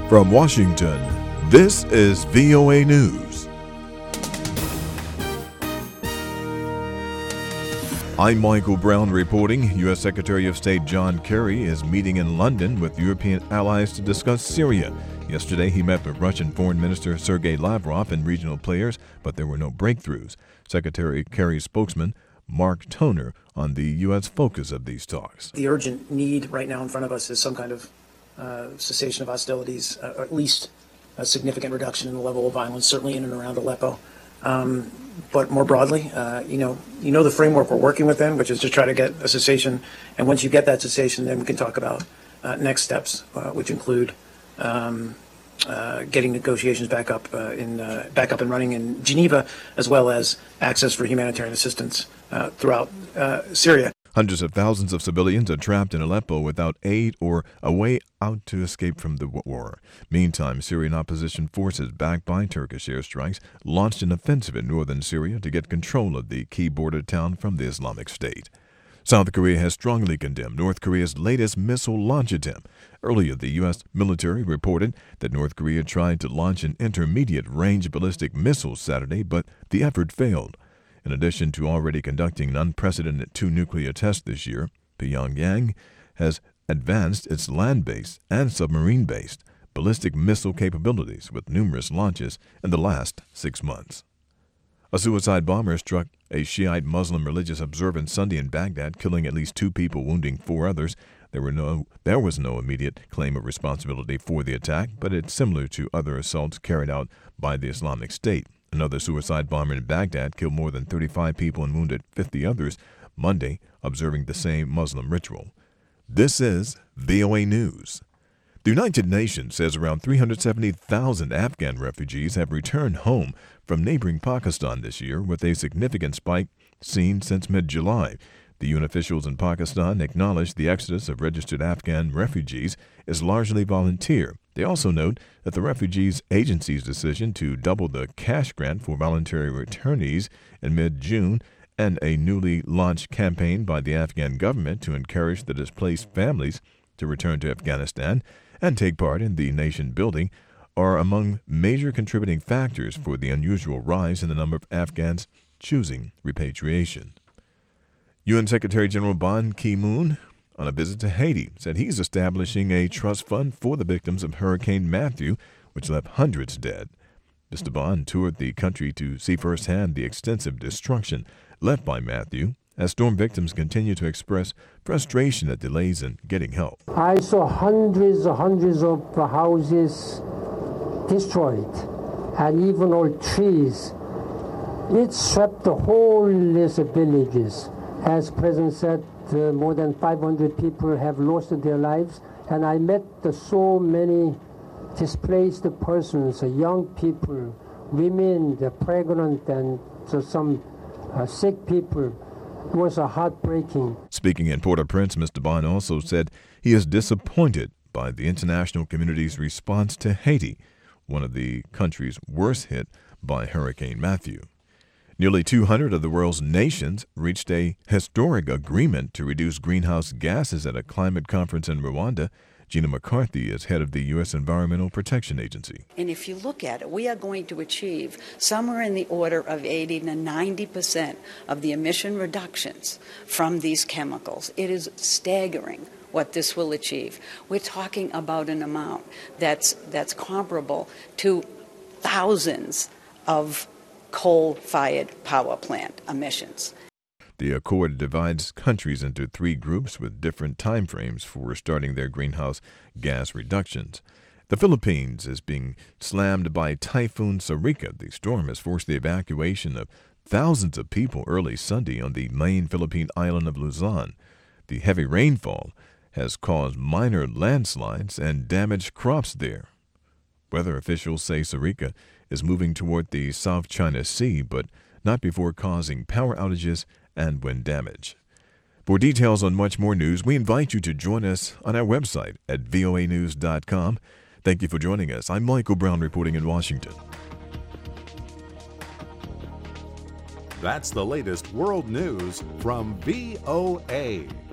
From Washington, this is VOA News. I'm Michael Brown reporting. U.S. Secretary of State John Kerry is meeting in London with European allies to discuss Syria. Yesterday, he met with Russian Foreign Minister Sergei Lavrov and regional players, but there were no breakthroughs. Secretary Kerry's spokesman, Mark Toner, on the U.S. focus of these talks. The urgent need right now in front of us is some kind of cessation of hostilities, or at least a significant reduction in the level of violence, certainly in and around Aleppo. But more broadly, you know the framework we're working within, which is to try to get a cessation. And once you get that cessation, then we can talk about next steps, which include getting negotiations back up and running in Geneva, as well as access for humanitarian assistance throughout Syria. Hundreds of thousands of civilians are trapped in Aleppo without aid or a way out to escape from the war. Meantime, Syrian opposition forces, backed by Turkish airstrikes, launched an offensive in northern Syria to get control of the key border town from the Islamic State. South Korea has strongly condemned North Korea's latest missile launch attempt. Earlier, the U.S. military reported that North Korea tried to launch an intermediate-range ballistic missile Saturday, but the effort failed. In addition to already conducting an unprecedented 2 nuclear tests this year, Pyongyang has advanced its land-based and submarine-based ballistic missile capabilities with numerous launches in the last 6 months. A suicide bomber struck a Shiite Muslim religious observance Sunday in Baghdad, killing at least 2 people, wounding 4 others. There was no immediate claim of responsibility for the attack, but it's similar to other assaults carried out by the Islamic State. Another suicide bomber in Baghdad killed more than 35 people and wounded 50 others Monday, observing the same Muslim ritual. This is VOA News. The United Nations says around 370,000 Afghan refugees have returned home from neighboring Pakistan this year, with a significant spike seen since mid-July. The UN officials in Pakistan acknowledged the exodus of registered Afghan refugees is largely volunteer. They also note that the Refugees Agency's decision to double the cash grant for voluntary returnees in mid-June and a newly launched campaign by the Afghan government to encourage the displaced families to return to Afghanistan and take part in the nation building are among major contributing factors for the unusual rise in the number of Afghans choosing repatriation. UN Secretary General Ban Ki-moon, on a visit to Haiti, said he's establishing a trust fund for the victims of Hurricane Matthew, which left hundreds dead. Mr. Ban toured the country to see firsthand the extensive destruction left by Matthew, as storm victims continue to express frustration at delays in getting help. I saw hundreds of houses destroyed, and even old trees. It swept the whole list of villages. As President said, more than 500 people have lost their lives, and I met so many displaced persons, young people, women, the pregnant, and some sick people. It was heartbreaking. Speaking in Port-au-Prince, Mr. Ban also said he is disappointed by the international community's response to Haiti, one of the countries worst hit by Hurricane Matthew. Nearly 200 of the world's nations reached a historic agreement to reduce greenhouse gases at a climate conference in Rwanda. Gina McCarthy is head of the U.S. Environmental Protection Agency. And if you look at it, we are going to achieve somewhere in the order of 80 to 90% of the emission reductions from these chemicals. It is staggering what this will achieve. We're talking about an amount that's comparable to thousands of coal-fired power plant emissions. The accord divides countries into 3 groups with different timeframes for starting their greenhouse gas reductions. The Philippines is being slammed by Typhoon Sarika. The storm has forced the evacuation of thousands of people early Sunday on the main Philippine island of Luzon. The heavy rainfall has caused minor landslides and damaged crops there. Weather officials say Sarika is moving toward the South China Sea, but not before causing power outages and wind damage. For details on much more news, we invite you to join us on our website at voanews.com. Thank you for joining us. I'm Michael Brown reporting in Washington. That's the latest world news from VOA.